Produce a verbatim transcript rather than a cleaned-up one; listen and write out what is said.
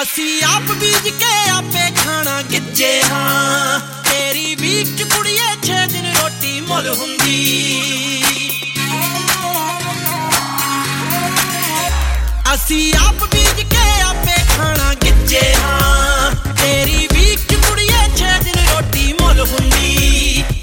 ਅਸੀਂ ਆਪ ਬੀਜ ਕੇ ਆਪੇ ਖਾਣਾ ਗਿੱਜੇ ਹਾਂ ਤੇਰੀ ਵੀਕ ਚ ਕੁੜੀਏ ਛੇ ਦਿਨ ਰੋਟੀ ਮੁੱਲ ਹੁੰਦੀ ਅਸੀਂ ਆਪ ਬੀਜ ਕੇ ਆਪੇ ਖਾਣਾ ਗਿੱਜੇ ਹਾਂ ਤੇਰੀ ਵੀਕ ਚ ਕੁੜੀਏ ਛੇ ਦਿਨ ਰੋਟੀ ਮੁੱਲ ਹੁੰਦੀ